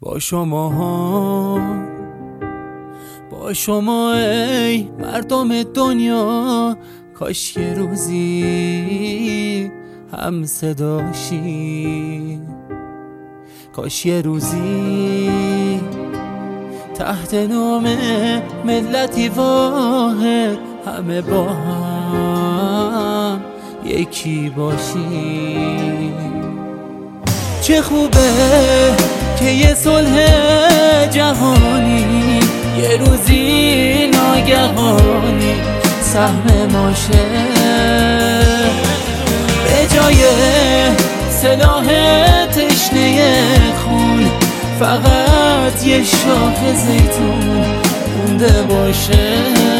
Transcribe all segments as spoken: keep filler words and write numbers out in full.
با شما با شما ای مردم دنیا، کاش یه روزی هم صداشی، کاش یه روزی تحت نام ملتی واحد همه با هم یکی باشی. چه خوبه که یه صلح جهانی یه روزی ناگهانی سهم ماشه، به جای سلاح تشنه خون فقط یه شاخ زیتون مونده باشه،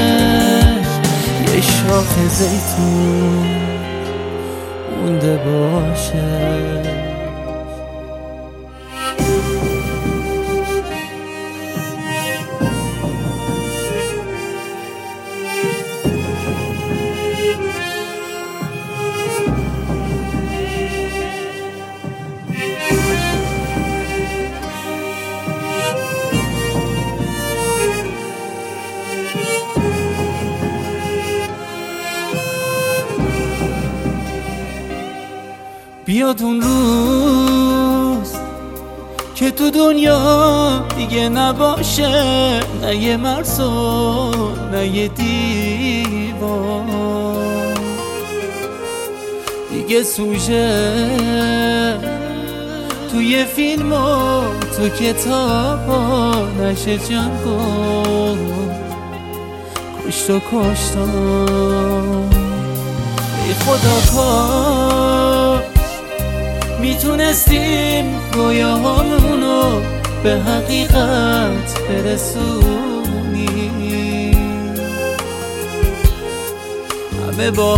یه شاخ زیتون مونده باشه. بیاد اون روز که تو دنیا دیگه نباشه نه یه مرز و نه یه دیوار، دیگه سوژه توی فیلم و تو کتاب ها نشه جنگ و کشت و کشتان. ای خدا کار میتونستیم رویاهامونو به حقیقت برسونیم، همه با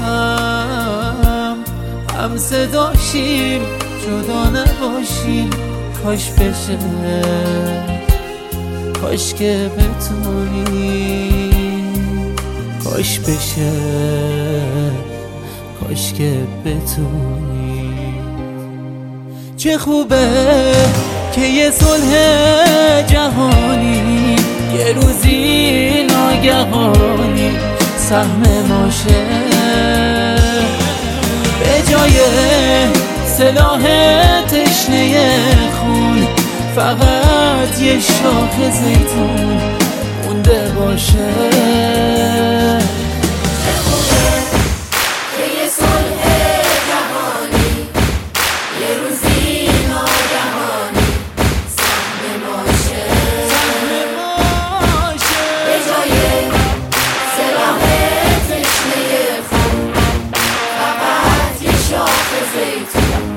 هم هم صداشیم جدا نباشیم، کاش بشه کاش که بتونیم، کاش بشه کاش که بتونیم. چه خوبه که یه صلح جهانی یه روزی ناگهانی سهم ماشه، به جای سلاح تشنه خون فقط یه شاخ زیتون مونده باشه. زیتون